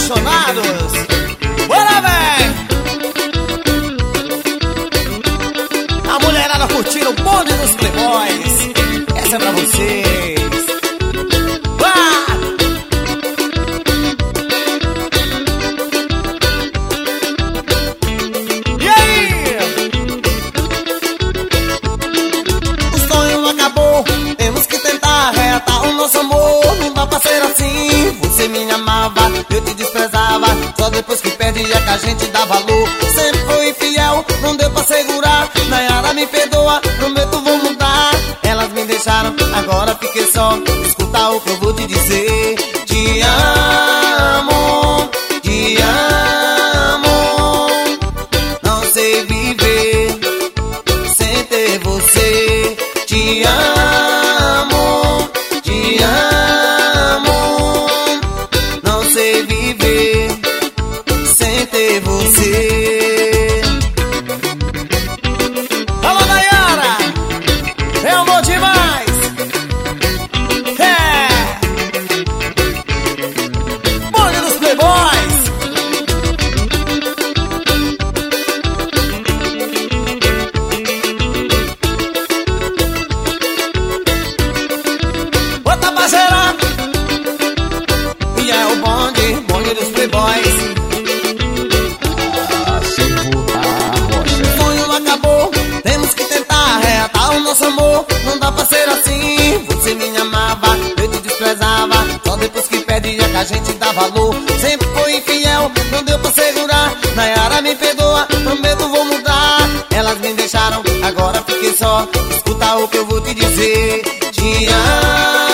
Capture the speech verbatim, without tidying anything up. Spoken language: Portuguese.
apaixonados. Bora, véi! A mulherada curtindo o bonde dos playboys. Essa é pra vocês. E aí? O sonho acabou, temos que tentar reatar o nosso amor. Não dá pra ser assim. Você me amava, eu te desprezava. Só depois que perde é que a gente dá valor. Sempre foi infiel, não deu pra segurar. Nayara, me perdoa, prometo vou mudar. Elas me deixaram, agora fiquei só. Escuta o que eu vou te dizer. Te amo, te amo. Não sei viver sem ter você. Te amo, te amo. Não sei viver sem ter você. Alô, Nayara, é amor demais. É bonde dos playboys. Bota pra gerar. E é o bonde, bonde dos playboys. O sonho acabou, temos que tentar reatar o nosso amor. Não dá pra ser assim. Você me amava, eu te desprezava. Só depois que perde é que a gente dá valor. Sempre foi infiel, não deu pra segurar. Nayara, me perdoa, prometo vou mudar. Elas me deixaram, agora fiquei só. Escuta o que eu vou te dizer. Te amo.